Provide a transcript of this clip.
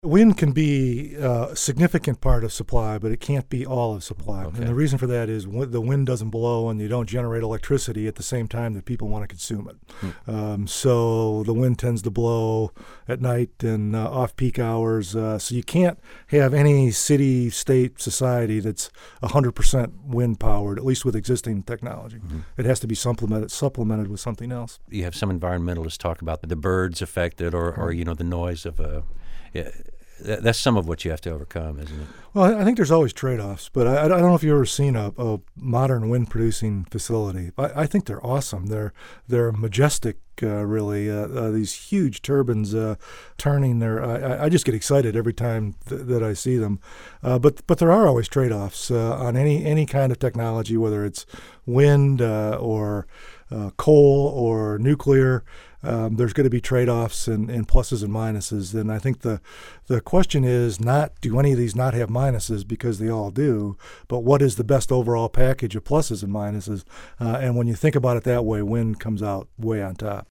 Wind can be a significant part of supply, but it can't be all of supply. Okay. And the reason for that is the wind doesn't blow and you don't generate electricity at the same time that people want to consume it. So the wind tends to blow at night and off-peak hours. So you can't have any city, state, society that's 100% wind-powered, at least with existing technology. It has to be supplemented with something else. You have some environmentalists talk about the birds affected or the noise of that's some of what you have to overcome, isn't it? Well, I think there's always trade-offs, but I don't know if you've ever seen a modern wind-producing facility. I think they're awesome. They're majestic, really. These huge turbines turning there. I just get excited every time that I see them. But there are always trade-offs on any kind of technology, whether it's wind or coal or nuclear. There's going to be trade-offs and pluses and minuses. And I think the question is not, do any of these not have minuses, because they all do, but what is the best overall package of pluses and minuses? And when you think about it that way, wind comes out way on top.